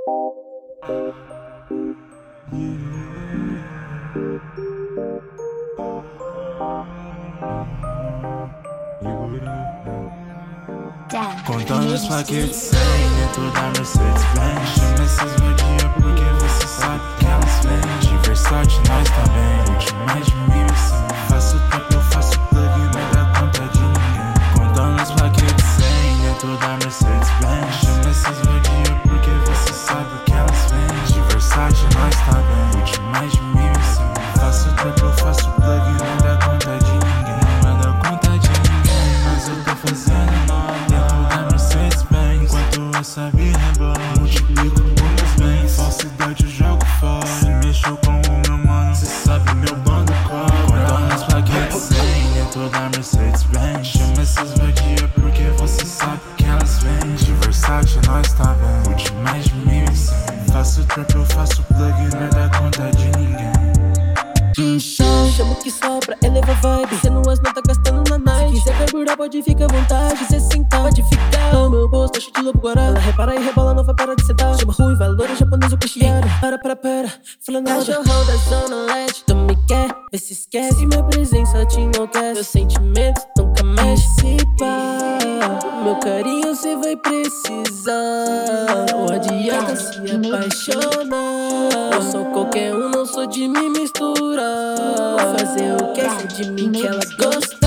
Contando os paquetes sem dentro da Mercedes-Benz. Chama essas vadia porque você sabe que elas vêm. De Versace nós tá bem, último mais de 1.100. Faço tempo, eu faço plug, não dá conta de ninguém. Contando os paquetes sem dentro da Mercedes-Benz. Chama essas vadia porque você sabe que elas vêm. De Versace nós tá bem, último mais de 1.100. Faço tempo, eu faço plug, não dá conta de ninguém. Não dá conta de ninguém, mas eu tô fazendo nada. Enquanto essa vida rebola, multiplico por meus bens. Falsidade eu jogo fora. Se mexeu com o meu mano, cê sabe meu bando cobra. Contando as paquetes sem dentro da Mercedes-Benz. Chama essas vadia porque você sabe que elas vêm. De Versace nós tá bem, último mais de 1.100. Faço trap, eu faço plug, não dá conta de ninguém. Chama o que sobra, eleva a vibe. Cê não as não tá gastando na night. Se quiser carburar pode ficar à vontade. Cê sentar, pode ficar. O meu bolso tá cheio de lobo guará. Ela repara e rebola, não vai parar de sedar. Chama ruiva, loura, japonês ou coxiara. Para, falando nada. Cachorrão da zona leste, tu me quer, vê se esquece. Minha presença te enlouquece, meus sentimentos nunca mexe. Se pá, meu carinho cê vai precisar. Não adianta se apaixonar. Eu sou qualquer um, não sou de me misturar. Vou fazer o que é de mim que ela gosta.